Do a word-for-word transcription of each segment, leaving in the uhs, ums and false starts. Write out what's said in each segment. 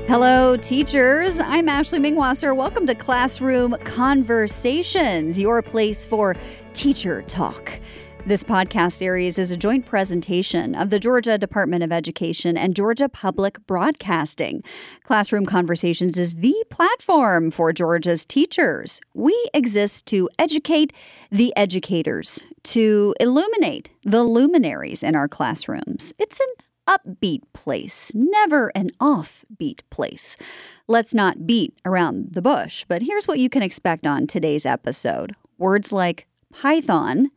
Hello, teachers. I'm Ashley Mingwasser. Welcome to Classroom Conversations, your place for teacher talk. This podcast series is a joint presentation of the Georgia Department of Education and Georgia Public Broadcasting. Classroom Conversations is the platform for Georgia's teachers. We exist to educate the educators, to illuminate the luminaries in our classrooms. It's an upbeat place, never an offbeat place. Let's not beat around the bush, but here's what you can expect on today's episode. Words like Python,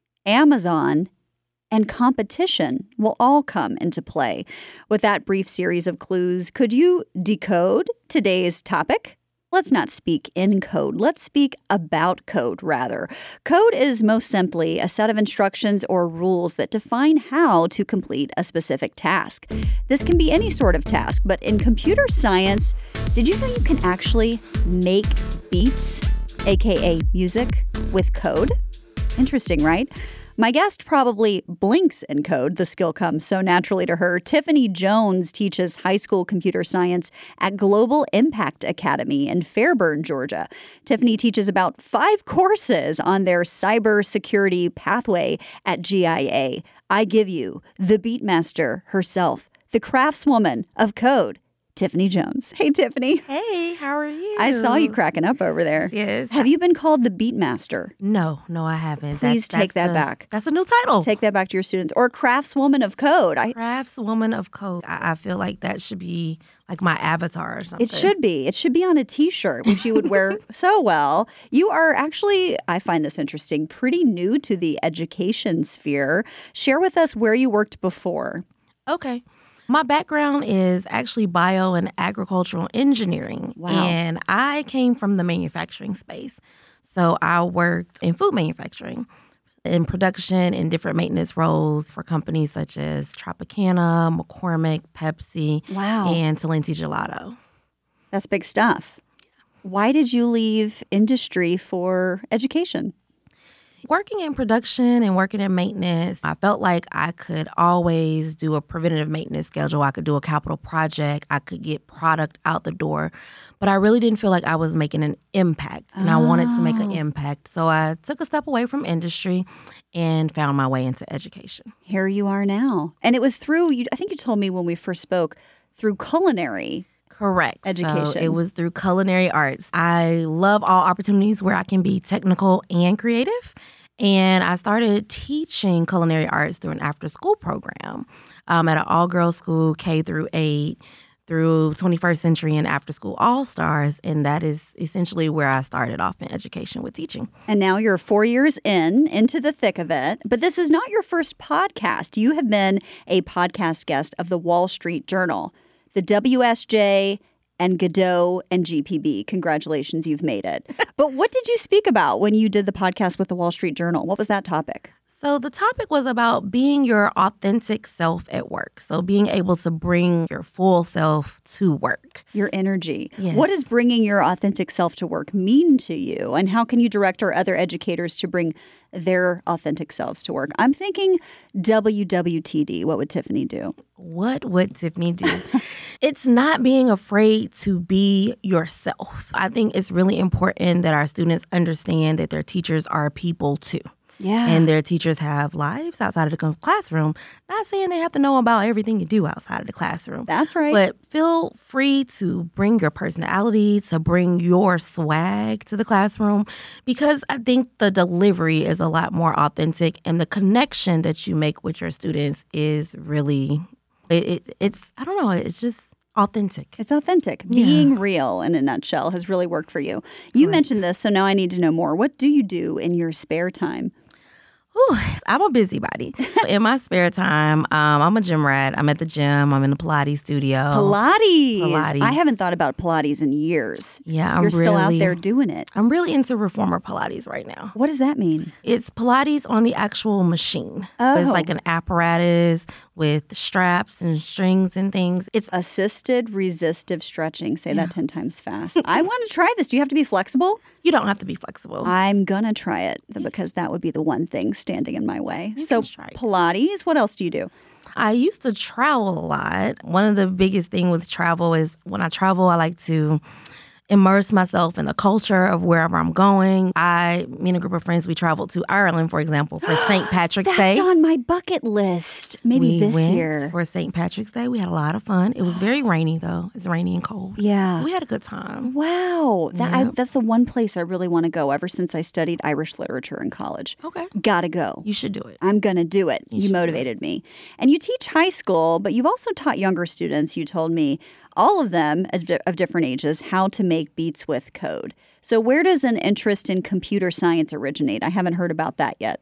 Amazon, and competition will all come into play. With that brief series of clues, could you decode today's topic? Let's not speak in code. Let's speak about code, rather. Code is most simply a set of instructions or rules that define how to complete a specific task. This can be any sort of task, but in computer science, did you know you can actually make beats, aka music, with code? Interesting, right? My guest probably blinks in code. The skill comes so naturally to her. Tiffany Jones teaches high school computer science at Global Impact Academy in Fairburn, Georgia. Tiffany teaches about five courses on their cybersecurity pathway at G I A. I give you the Beatmaster herself, the craftswoman of code, Tiffany Jones. Hey, Tiffany. Hey, how are you? I saw you cracking up over there. Yes. Have you been called the Beatmaster? No, no, I haven't. Please that's, take that's that a, back. That's a new title. Take that back to your students. Or craftswoman of code. I, Craftswoman of code. I, I feel like that should be like my avatar or something. it should be. It should be on a T-shirt, which you would wear so well. You are actually, I find this interesting, pretty new to the education sphere. Share with us where you worked before. Okay. My background is actually bio and agricultural engineering. Wow. And I came from the manufacturing space. So I worked in food manufacturing, in production, in different maintenance roles for companies such as Tropicana, McCormick, Pepsi, Wow. and Talenti Gelato. That's big stuff. Why did you leave industry for education? Working in production and working in maintenance, I felt like I could always do a preventative maintenance schedule. I could do a capital project. I could get product out the door. But I really didn't feel like I was making an impact, and Oh. I wanted to make an impact. So I took a step away from industry and found my way into education. Here you are now. And it was through, you, I think you told me when we first spoke, through culinary. Correct. Education. So it was through culinary arts. I love all opportunities where I can be technical and creative. And I started teaching culinary arts through an after-school program um, at an all-girls school, K through eight, through twenty-first Century and after-school all-stars. And that is essentially where I started off in education with teaching. And now you're four years in, into the thick of it. But this is not your first podcast. You have been a podcast guest of the Wall Street Journal, the W S J, and Godot and G P B. Congratulations, you've made it. But what did you speak about when you did the podcast with the Wall Street Journal? What was that topic? So the topic was about being your authentic self at work. So being able to bring your full self to work. Your energy. Yes. What does bringing your authentic self to work mean to you? And how can you direct our other educators to bring their authentic selves to work? I'm thinking W W T D. What would Tiffany do? What would Tiffany do? It's not being afraid to be yourself. I think it's really important that our students understand that their teachers are people too. Yeah. And their teachers have lives outside of the classroom. Not saying they have to know about everything you do outside of the classroom. That's right. But feel free to bring your personality, to bring your swag to the classroom, because I think the delivery is a lot more authentic, and the connection that you make with your students is really, it, it, it's, I don't know, it's just authentic. It's authentic. Yeah. Being real, in a nutshell, has really worked for you. You Correct. mentioned this, so now I need to know more. What do you do in your spare time? Whew, I'm a busybody. In my spare time, um, I'm a gym rat. I'm at the gym. I'm in the Pilates studio. Pilates. Pilates. I haven't thought about Pilates in years. Yeah, I'm You're still out really- there doing it. I'm really into reformer Pilates right now. What does that mean? It's Pilates on the actual machine. So Oh. it's like an apparatus with straps and strings and things. It's assisted resistive stretching. Say yeah. that ten times fast. I want to try this. Do you have to be flexible? You don't have to be flexible. I'm going to try it because that would be the one thing standing in my way. You so Pilates, what else do you do? I used to travel a lot. One of the biggest things with travel is when I travel, I like to immerse myself in the culture of wherever I'm going. I, me and a group of friends, we traveled to Ireland, for example, for Saint Patrick's That's Day. That's on my bucket list. Maybe we this went year. For Saint Patrick's Day. We had a lot of fun. It was very rainy, though. It's rainy and cold. Yeah. We had a good time. Wow. That, yeah. I, that's the one place I really want to go ever since I studied Irish literature in college. Okay. Gotta go. You should do it. I'm going to do it. You, you motivated me. And you teach high school, but you've also taught younger students, you told me, all of them of different ages, how to make beats with code. So where does an interest in computer science originate? I haven't heard about that yet.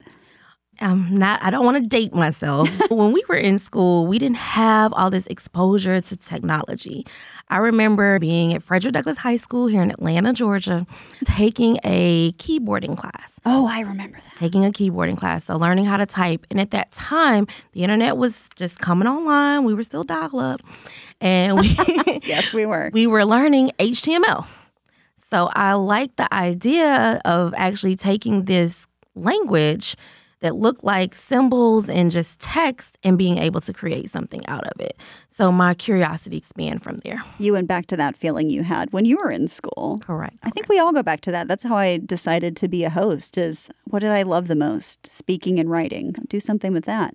Um, not. I don't want to date myself. When we were in school, we didn't have all this exposure to technology. I remember being at Frederick Douglass High School here in Atlanta, Georgia, taking a keyboarding class. Oh, I remember that. Taking a keyboarding class, so learning how to type. And at that time, the internet was just coming online. We were still dial-up. And we yes, we were. We were learning H T M L. So I liked the idea of actually taking this language that looked like symbols and just text and being able to create something out of it. So my curiosity expanded from there. You went back to that feeling you had when you were in school. Correct. I think we all go back to that. That's how I decided to be a host is what did I love the most? Speaking and writing. Do something with that.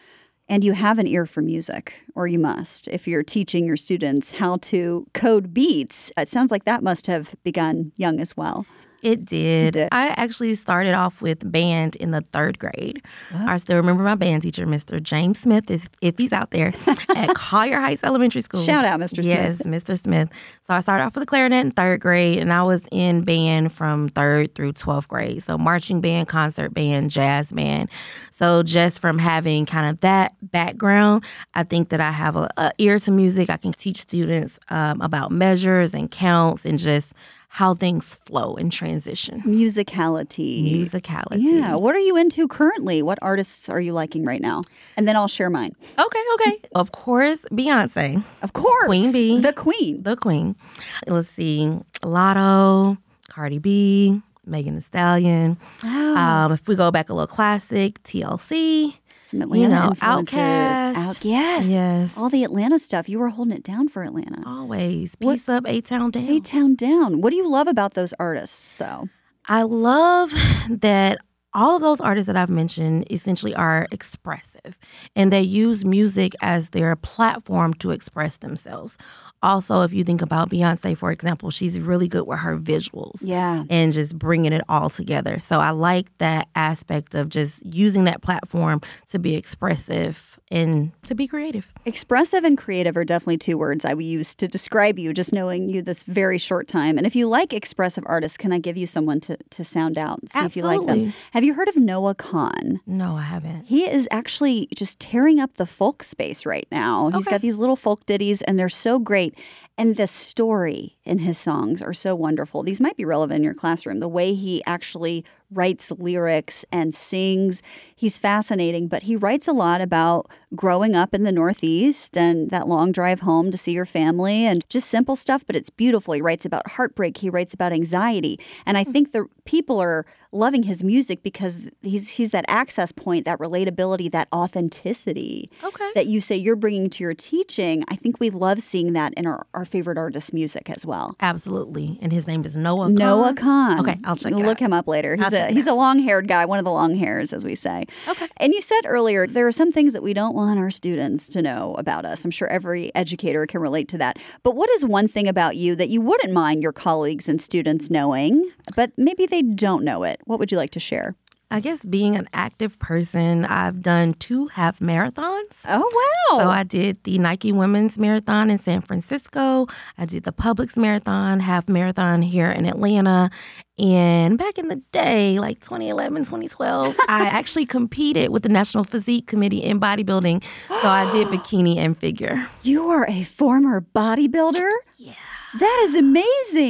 And you have an ear for music, or you must, if you're teaching your students how to code beats. It sounds like that must have begun young as well. It did. It did. I actually started off with band in the third grade. What? I still remember my band teacher, Mister James Smith, if, if he's out there, at Collier Heights Elementary School. Shout out, Mister Yes, Smith. Mister Smith. So I started off with the clarinet in third grade, and I was in band from third through twelfth grade. So marching band, concert band, jazz band. So just from having kind of that background, I think that I have a, a ear to music. I can teach students um, about measures and counts and just how things flow and transition. Musicality. Musicality. Yeah. What are you into currently? What artists are you liking right now? And then I'll share mine. Okay, okay. Of course, Beyonce. Of course. Queen Bee. The Queen. The Queen. Let's see. Lotto, Cardi B, Megan Thee Stallion. Wow. Um, if we go back a little classic, T L C. Some Atlanta you know, influences. Outkast. Out, yes. Yes. All the Atlanta stuff. You were holding it down for Atlanta. Always. What- Peace up, A-Town Down. A-Town Down. What do you love about those artists, though? I love that all of those artists that I've mentioned essentially are expressive, and they use music as their platform to express themselves. Also, if you think about Beyonce, for example, she's really good with her visuals. Yeah. And just bringing it all together. So I like that aspect of just using that platform to be expressive and to be creative. Expressive and creative are definitely two words I would use to describe you, just knowing you this very short time. And if you like expressive artists, can I give you someone to, to sound out and see Absolutely. if you like them? Have you heard of Noah Kahan? No, I haven't. He is actually just tearing up the folk space right now. He's Okay. got these little folk ditties, and they're so great. And the story in his songs are so wonderful. These might be relevant in your classroom. The way he actually writes lyrics and sings, he's fascinating. But he writes a lot about growing up in the Northeast and that long drive home to see your family and just simple stuff, but it's beautiful. He writes about heartbreak. He writes about anxiety. And I think the people are loving his music because he's he's that access point, that relatability, that authenticity Okay. that you say you're bringing to your teaching. I think we love seeing that in our, our favorite artist's music as well. Absolutely. And his name is Noah Kahan? Noah Kahan. Okay, I'll check it Look out. him up later. I'll He's check a it he's out. a long-haired guy, one of the long hairs, as we say. Okay. And you said earlier, there are some things that we don't want our students to know about us. I'm sure every educator can relate to that. But what is one thing about you that you wouldn't mind your colleagues and students knowing, but maybe they don't know it? What would you like to share? I guess being an active person, I've done two half marathons. Oh, wow. So I did the Nike Women's Marathon in San Francisco. I did the Publix Marathon, half marathon here in Atlanta. And back in the day, like twenty eleven, twenty twelve, I actually competed with the National Physique Committee in bodybuilding. So I did bikini and figure. You are a former bodybuilder? Yeah. That is amazing.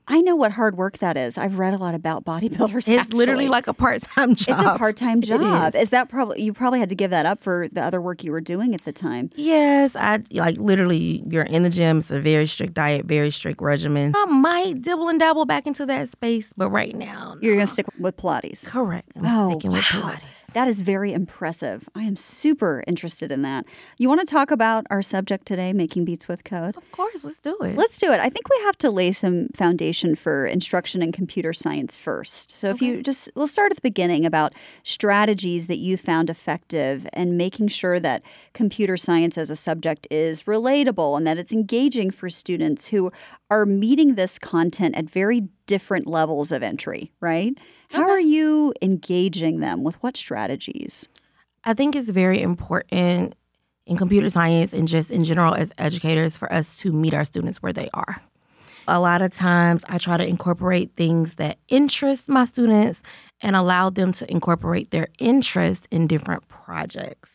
I know what hard work that is. I've read a lot about bodybuilders. It's actually. literally like a part-time job. It's a part-time job. It is. is that probably you probably had to give that up for the other work you were doing at the time? Yes, I like literally. You're in the gym. It's a very strict diet, very strict regimen. I might dibble and dabble back into that space, but right now, no. You're going to stick with Pilates. Correct. I'm oh, sticking wow. with Pilates. That is very impressive. I am super interested in that. You want to talk about our subject today, making beats with code? Of course, let's do it. Let's do it. I think we have to lay some foundation for instruction in computer science first. So if Okay. you just, we'll start at the beginning about strategies that you found effective and making sure that computer science as a subject is relatable and that it's engaging for students who are meeting this content at very different levels of entry, right? How Okay. are you engaging them? With what strategies? I think it's very important in computer science and just in general as educators for us to meet our students where they are. A lot of times I try to incorporate things that interest my students and allow them to incorporate their interest in different projects.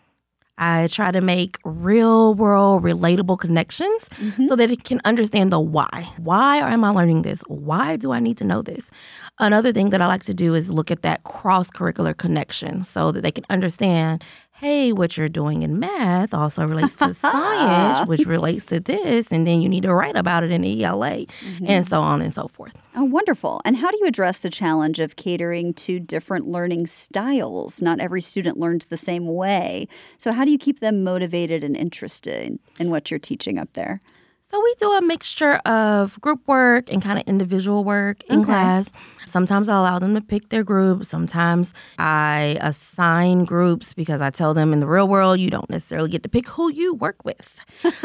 I try to make real world relatable connections mm-hmm. so that it can understand the why. Why am I learning this? Why do I need to know this? Another thing that I like to do is look at that cross-curricular connection so that they can understand, hey, what you're doing in math also relates to science, which relates to this, and then you need to write about it in E L A, mm-hmm. and so on and so forth. Oh, wonderful. And how do you address the challenge of catering to different learning styles? Not every student learns the same way. So how do you keep them motivated and interested in what you're teaching up there? So we do a mixture of group work and kind of individual work in okay. class. Sometimes I allow them to pick their group. Sometimes I assign groups because I tell them in the real world, you don't necessarily get to pick who you work with.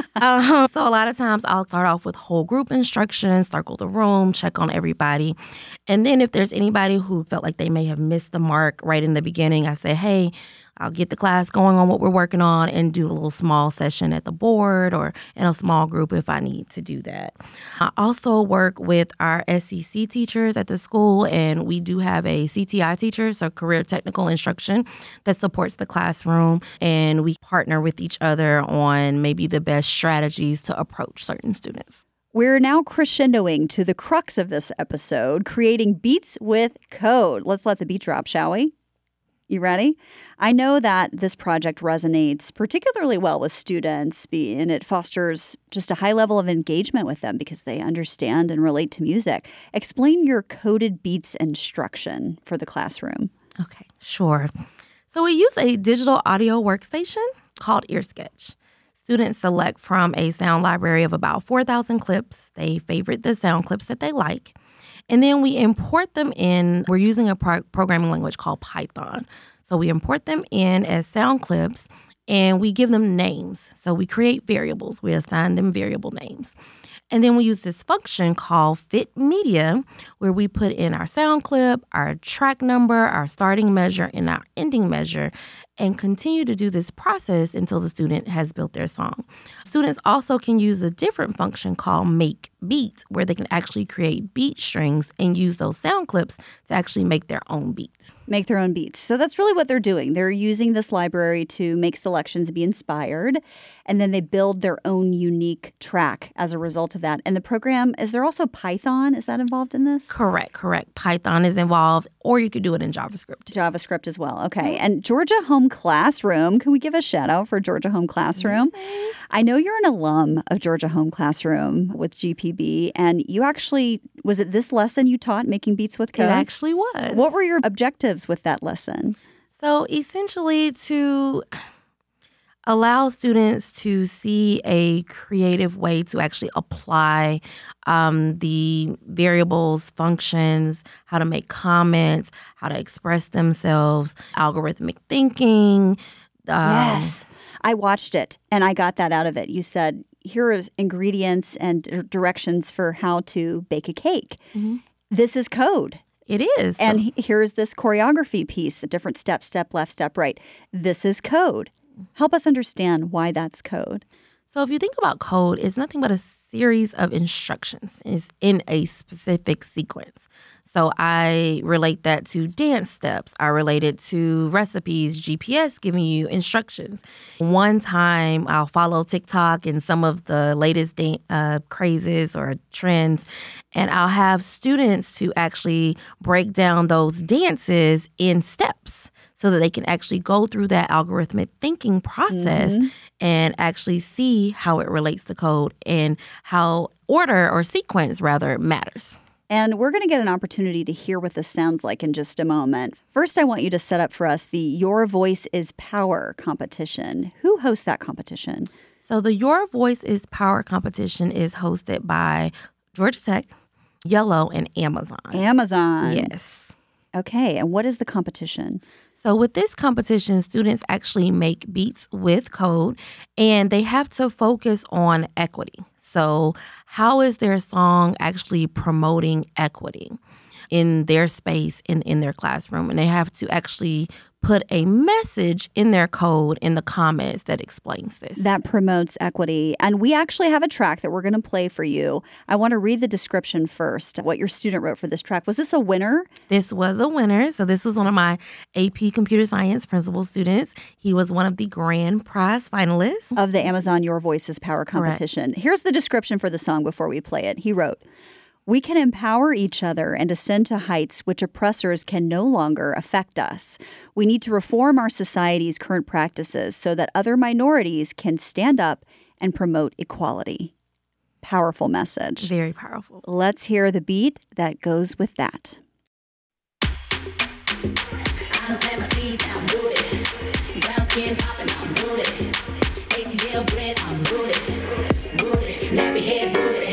um, so a lot of times I'll start off with whole group instructions, circle the room, check on everybody. And then if there's anybody who felt like they may have missed the mark right in the beginning, I say, hey, I'll get the class going on what we're working on and do a little small session at the board or in a small group if I need to do that. I also work with our S E C teachers at the school, and we do have a C T I teacher, so career technical instruction, that supports the classroom, and we partner with each other on maybe the best strategies to approach certain students. We're now crescendoing to the crux of this episode, creating beats with code. Let's let the beat drop, shall we? You ready? I know that this project resonates particularly well with students, and it fosters just a high level of engagement with them because they understand and relate to music. Explain your coded beats instruction for the classroom. Okay, sure. So we use a digital audio workstation called EarSketch. Students select from a sound library of about four thousand clips. They favorite the sound clips that they like. And then we import them in. We're using a pro- programming language called Python. So we import them in as sound clips, and we give them names. So we create variables. We assign them variable names. And then we use this function called fit media, where we put in our sound clip, our track number, our starting measure, and our ending measure, and continue to do this process until the student has built their song. Students also can use a different function called make beat, where they can actually create beat strings and use those sound clips to actually make their own beats. Make their own beats. So that's really what they're doing. They're using this library to make selections, be inspired, and then they build their own unique track as a result of that. And the program, is there also Python? Is that involved in this? Correct, correct. Python is involved, or you could do it in JavaScript. JavaScript as well. Okay. And Georgia Home Classroom, can we give a shout out for Georgia Home Classroom? Mm-hmm. I know you're an alum of Georgia Home Classroom with G P B, and you actually, was it this lesson you taught, making beats with code? It actually was. What were your objectives with that lesson? So essentially to allow students to see a creative way to actually apply um, the variables, functions, how to make comments, how to express themselves, algorithmic thinking. Um, yes. I watched it and I got that out of it. You said, here are ingredients and d- directions for how to bake a cake. Mm-hmm. This is code. It is. And so- here's this choreography piece, a different step, step left, step right. This is code. Help us understand why that's code. So if you think about code, it's nothing but a series of instructions is in a specific sequence. So I relate that to dance steps. I relate it to recipes, G P S giving you instructions. One time I'll follow TikTok and some of the latest da- uh, crazes or trends, and I'll have students to actually break down those dances in steps so that they can actually go through that algorithmic thinking process mm-hmm. and actually see how it relates to code and how order or sequence rather matters. And we're going to get an opportunity to hear what this sounds like in just a moment. First, I want you to set up for us the Your Voice is Power competition. Who hosts that competition? So the Your Voice is Power competition is hosted by Georgia Tech, Yellow, and Amazon. Amazon. Yes. Okay. And what is the competition? So with this competition, students actually make beats with code, and they have to focus on equity. So how is their song actually promoting equity in their space, in, in their classroom? And they have to actually put a message in their code in the comments that explains this. That promotes equity. And we actually have a track that we're going to play for you. I want to read the description first, what your student wrote for this track. Was this a winner? This was a winner. So this was one of my A P Computer Science principal students. He was one of the grand prize finalists of the Amazon Your Voice is Power competition. Correct. Here's the description for the song before we play it. He wrote, "We can empower each other and ascend to heights which oppressors can no longer affect us. We need to reform our society's current practices so that other minorities can stand up and promote equality." Powerful message. Very powerful. Let's hear the beat that goes with that. I'm M Cs, I'm rooted. Brown skin popping, I'm rooted. A T L bread, I'm rooted. Rooted. Nappy head, rooted.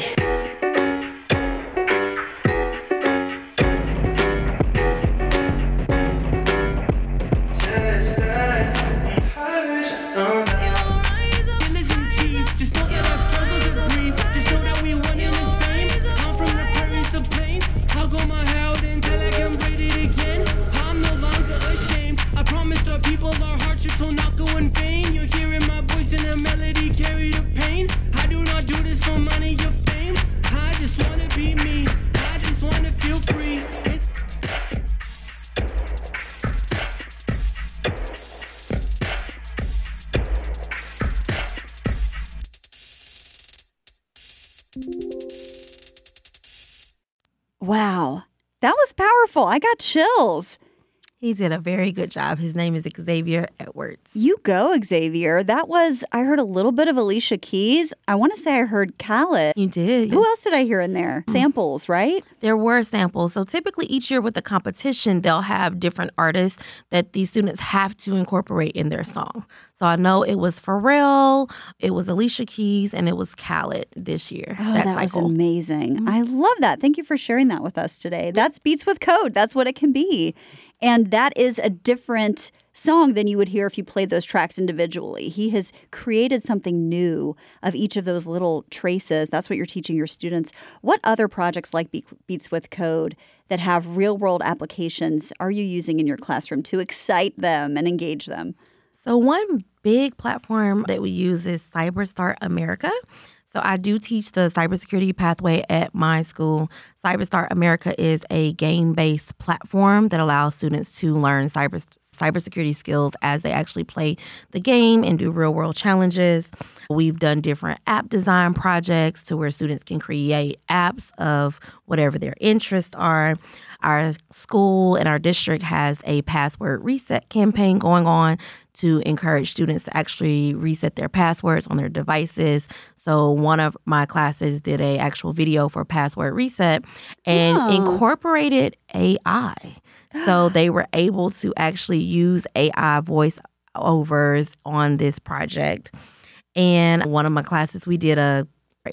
Wow, that was powerful. I got chills. He did a very good job. His name is Xavier Edwards. You go, Xavier. That was, I heard a little bit of Alicia Keys. I want to say I heard Khaled. You did. Who else did I hear in there? Samples, right? There were samples. So typically each year with the competition, they'll have different artists that these students have to incorporate in their song. So I know it was Pharrell, it was Alicia Keys, and it was Khaled this year. Oh, that that was cycle. amazing. Mm-hmm. I love that. Thank you for sharing that with us today. That's Beats with Code. That's what it can be. And that is a different song than you would hear if you played those tracks individually. He has created something new of each of those little traces. That's what you're teaching your students. What other projects like Be- Beats with Code that have real-world applications are you using in your classroom to excite them and engage them? So one big platform that we use is CyberStart America. So I do teach the cybersecurity pathway at my school. CyberStart America is a game-based platform that allows students to learn cyber cybersecurity skills as they actually play the game and do real-world challenges. We've done different app design projects to where students can create apps of whatever their interests are. Our school and our district has a password reset campaign going on to encourage students to actually reset their passwords on their devices. So one of my classes did a actual video for password reset and oh. incorporated A I. So they were able to actually use A I voice overs on this project. And one of my classes, we did a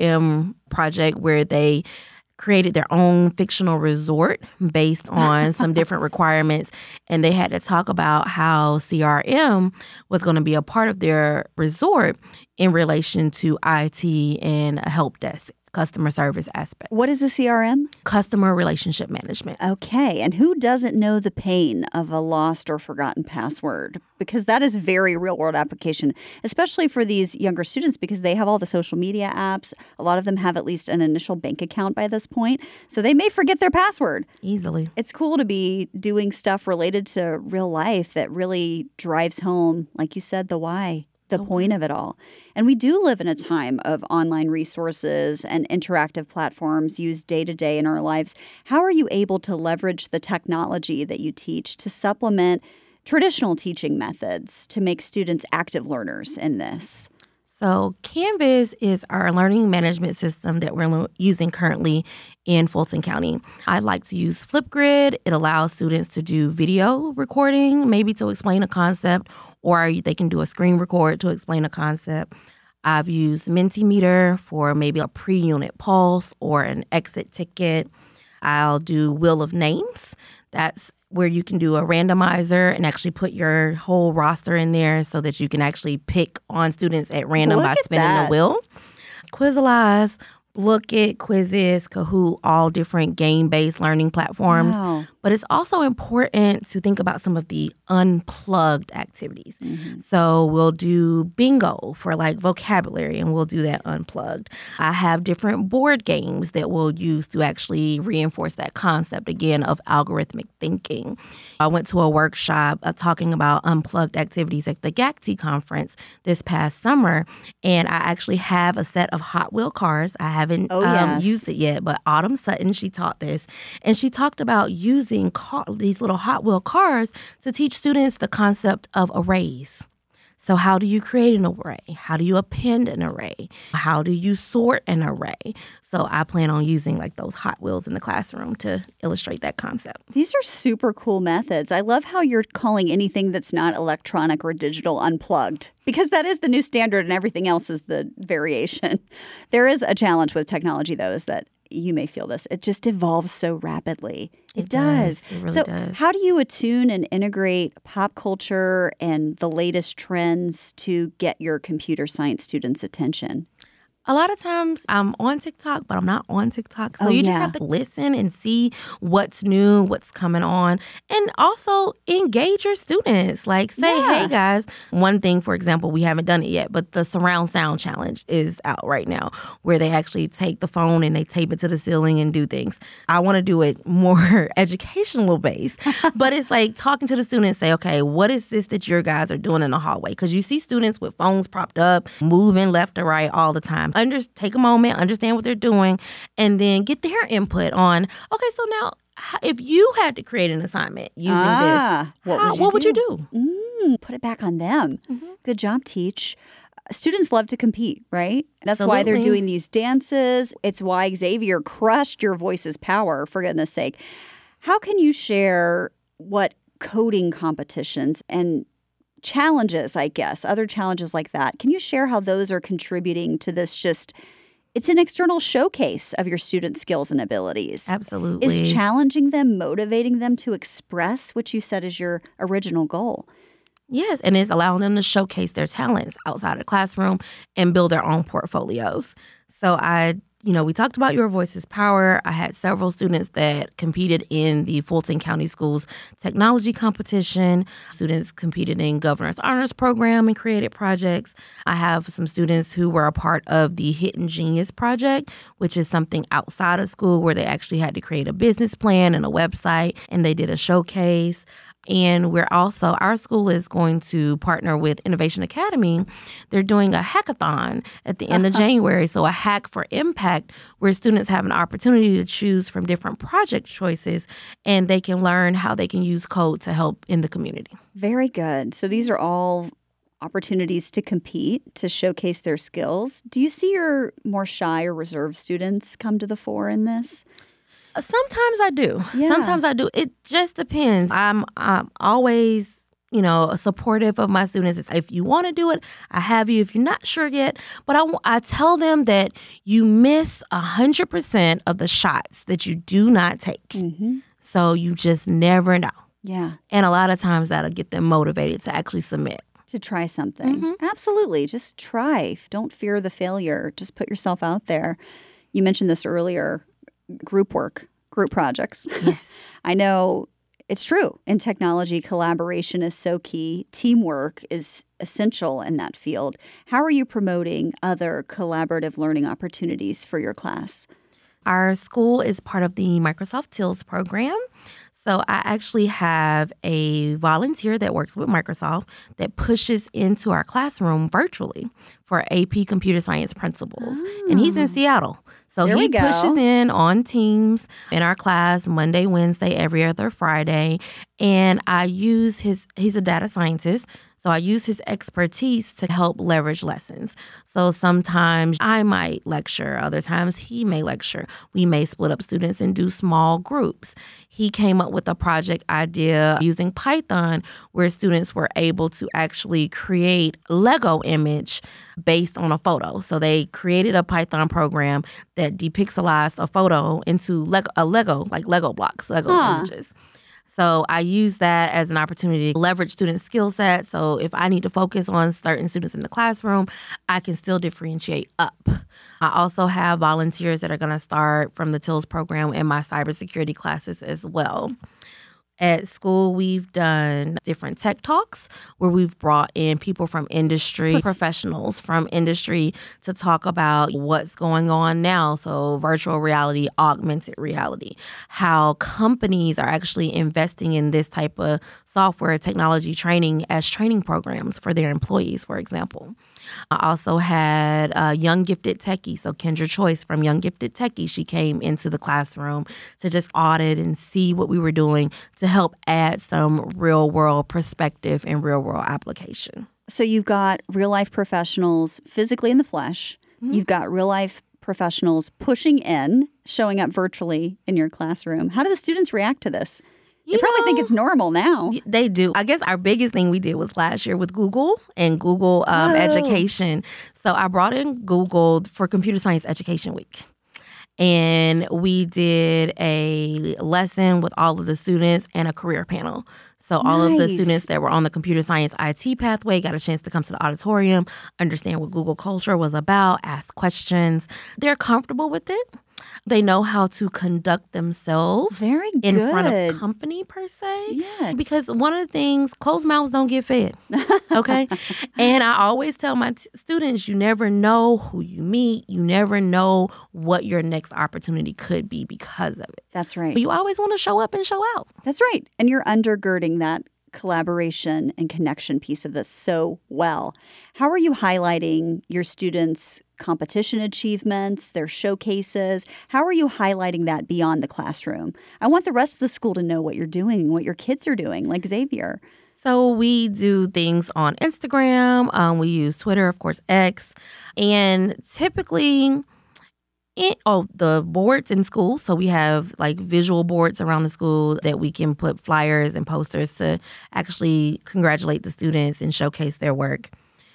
M project where they created their own fictional resort based on some different requirements. And they had to talk about how C R M was going to be a part of their resort in relation to I T and a help desk customer service aspect. What is a C R M? Customer relationship management. Okay. And who doesn't know the pain of a lost or forgotten password? Because that is very real world application, especially for these younger students because they have all the social media apps. A lot of them have at least an initial bank account by this point. So they may forget their password. Easily. It's cool to be doing stuff related to real life that really drives home, like you said, the why, the oh. point of it all. And we do live in a time of online resources and interactive platforms used day to day in our lives. How are you able to leverage the technology that you teach to supplement traditional teaching methods to make students active learners in this? So Canvas is our learning management system that we're lo- using currently in Fulton County. I like to use Flipgrid. It allows students to do video recording, maybe to explain a concept, or they can do a screen record to explain a concept. I've used Mentimeter for maybe a pre-unit pulse or an exit ticket. I'll do Wheel of Names. That's where you can do a randomizer and actually put your whole roster in there so that you can actually pick on students at random Look by at spinning that. the wheel. Quizalize, Look It, Quizzes, Kahoot, all different game-based learning platforms. Wow. But it's also important to think about some of the unplugged activities. Mm-hmm. So we'll do bingo for like vocabulary, and we'll do that unplugged. I have different board games that we'll use to actually reinforce that concept, again, of algorithmic thinking. I went to a workshop uh, talking about unplugged activities at the G A C T conference this past summer, and I actually have a set of Hot Wheel cars. I haven't Oh, um, yes. used it yet, but Autumn Sutton, she taught this, and she talked about using car, these little Hot Wheel cars to teach students the concept of arrays. So how do you create an array? How do you append an array? How do you sort an array? So I plan on using like those Hot Wheels in the classroom to illustrate that concept. These are super cool methods. I love how you're calling anything that's not electronic or digital unplugged, because that is the new standard and everything else is the variation. There is a challenge with technology, though, is that you may feel this. It just evolves so rapidly. It, It does. does. It really so does. how do you attune and integrate pop culture and the latest trends to get your computer science students' attention? A lot of times I'm on TikTok, but I'm not on TikTok. So Oh, you yeah. just have to listen and see what's new, what's coming on, and also engage your students. Like say, Yeah. hey guys, one thing, for example, we haven't done it yet, but the surround sound challenge is out right now where they actually take the phone and they tape it to the ceiling and do things. I want to do it more educational based, but it's like talking to the students, say, okay, what is this that your guys are doing in the hallway? Because you see students with phones propped up, moving left to right all the time. Under, take a moment, understand what they're doing, and then get their input on, okay, so now h- if you had to create an assignment using Ah, this, what how- would you what would you do? do? Mm, put it back on them. Good job, Teach. Students love to compete, right? That's why they're Absolutely. doing these dances. It's why Xavier crushed Your Voice's Power, for goodness sake. How can you share what coding competitions and challenges, I guess, other challenges like that, can you share how those are contributing to this just, it's an external showcase of your students' skills and abilities. Absolutely. Is challenging them, motivating them to express what you said is your original goal? Yes, and it's allowing them to showcase their talents outside of the classroom and build their own portfolios. So I, you know, we talked about Your Voice's Power. I had several students that competed in the Fulton County Schools technology competition. Students competed in Governor's Honors Program and created projects. I have some students who were a part of the Hidden Genius Project, which is something outside of school where they actually had to create a business plan and a website, and they did a showcase. And we're also, our school is going to partner with Innovation Academy. They're doing a hackathon at the end of January. So a hack for impact, where students have an opportunity to choose from different project choices, and they can learn how they can use code to help in the community. Very good. So these are all opportunities to compete, to showcase their skills. Do you see your more shy or reserved students come to the fore in this? Sometimes I do. Yeah. Sometimes I do. It just depends. I'm, I'm always, you know, supportive of my students. If you want to do it, I have you. If you're not sure yet, but I, I tell them that you miss one hundred percent of the shots that you do not take. Mm-hmm. So you just never know. Yeah. And a lot of times that'll get them motivated to actually submit. To try something. Absolutely. Just try. Don't fear the failure. Just put yourself out there. You mentioned this earlier, group work, group projects. Yes. I know it's true. In technology, collaboration is so key. Teamwork is essential in that field. How are you promoting other collaborative learning opportunities for your class? Our school is part of the Microsoft Teals program. So I actually have a volunteer that works with Microsoft that pushes into our classroom virtually for A P Computer Science principals. Oh. And he's in Seattle. So there he pushes in on Teams in our class Monday, Wednesday, every other Friday. And I use his, he's a data scientist. So I use his expertise to help leverage lessons. So sometimes I might lecture, other times he may lecture. We may split up students and do small groups. He came up with a project idea using Python where students were able to actually create Lego image based on a photo. So they created a Python program that depixelized a photo into Lego, a Lego, like Lego blocks, Lego huh. images. So I use that as an opportunity to leverage student skill sets. So if I need to focus on certain students in the classroom, I can still differentiate up. I also have volunteers that are going to start from the Teals program in my cybersecurity classes as well. At school, we've done different tech talks where we've brought in people from industry, professionals from industry to talk about what's going on now. So virtual reality, augmented reality, how companies are actually investing in this type of software technology training as training programs for their employees, for example. I also had a Young Gifted Techie, so Kendra Choice from Young Gifted Techie. She came into the classroom to just audit and see what we were doing to help add some real-world perspective and real-world application. So you've got real-life professionals physically in the flesh. Mm-hmm. You've got real-life professionals pushing in, showing up virtually in your classroom. How do the students react to this? They you probably know, think it's normal now. They do. I guess our biggest thing we did was last year with Google and Google um, Education. So I brought in Google for Computer Science Education Week. And we did a lesson with all of the students and a career panel. So all nice. Of the students that were on the computer science I T pathway got a chance to come to the auditorium, understand what Google culture was about, ask questions. They're comfortable with it. They know how to conduct themselves Very good. In front of company, per se. Yeah. Because one of the things, closed mouths don't get fed, okay? And I always tell my t- students, you never know who you meet. You never know what your next opportunity could be because of it. That's right. So you always want to show up and show out. That's right. And you're undergirding that collaboration and connection piece of this so well. How are you highlighting your students' competition achievements, their showcases? How are you highlighting that beyond the classroom? I want the rest of the school to know what you're doing, what your kids are doing, like Xavier. So we do things on Instagram. Um, we use Twitter, of course, X. And typically... In, oh, the boards in school. So we have like visual boards around the school that we can put flyers and posters to actually congratulate the students and showcase their work.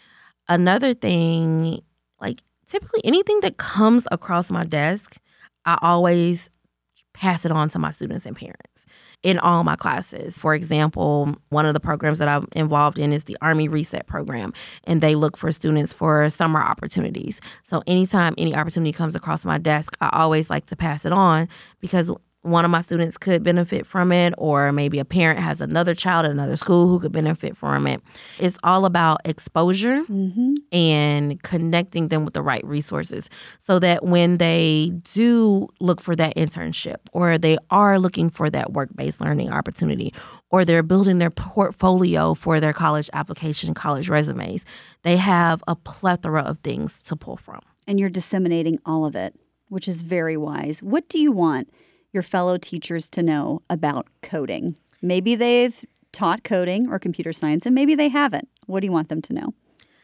Another thing, like typically anything that comes across my desk, I always pass it on to my students and parents in all my classes. For example, one of the programs that I'm involved in is the Army Reset program, and they look for students for summer opportunities. So anytime any opportunity comes across my desk, I always like to pass it on because one of my students could benefit from it, or maybe a parent has another child at another school who could benefit from it. It's all about exposure mm-hmm. and connecting them with the right resources so that when they do look for that internship, or they are looking for that work-based learning opportunity, or they're building their portfolio for their college application, college resumes, they have a plethora of things to pull from. And you're disseminating all of it, which is very wise. What do you want your fellow teachers to know about coding? Maybe they've taught coding or computer science, and maybe they haven't. What do you want them to know?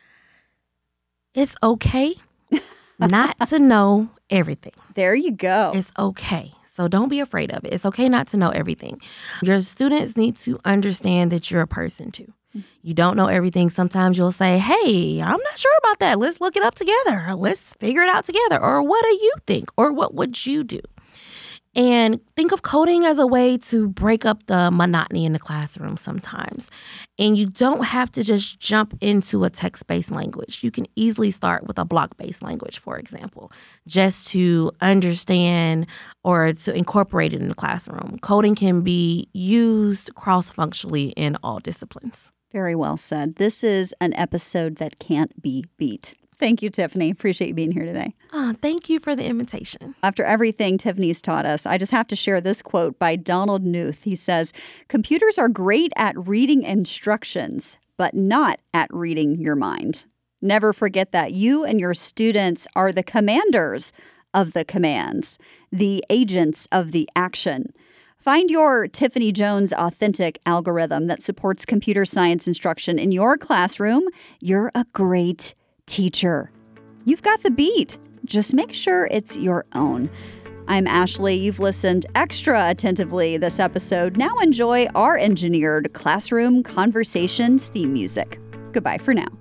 It's okay not to know everything. There you go. It's okay. So don't be afraid of it. It's okay not to know everything. Your students need to understand that you're a person too. You don't know everything. Sometimes you'll say, hey, I'm not sure about that. Let's look it up together. Let's figure it out together. Or what do you think? Or what would you do? And think of coding as a way to break up the monotony in the classroom sometimes. And you don't have to just jump into a text-based language. You can easily start with a block-based language, for example, just to understand or to incorporate it in the classroom. Coding can be used cross-functionally in all disciplines. Very well said. This is an episode that can't be beat. Thank you, Tiffany. Appreciate you being here today. Oh, thank you for the invitation. After everything Tiffany's taught us, I just have to share this quote by Donald Knuth. He says, "Computers are great at reading instructions, but not at reading your mind. Never forget that you and your students are the commanders of the commands, the agents of the action. Find your Tiffany Jones authentic algorithm that supports computer science instruction in your classroom. You're a great teacher. You've got the beat. Just make sure it's your own." I'm Ashley. You've listened extra attentively this episode. Now enjoy our engineered Classroom Conversations theme music. Goodbye for now.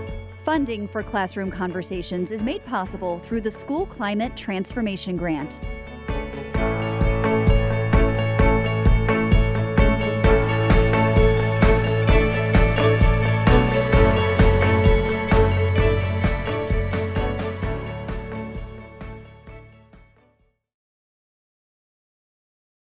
Funding for Classroom Conversations is made possible through the School Climate Transformation Grant.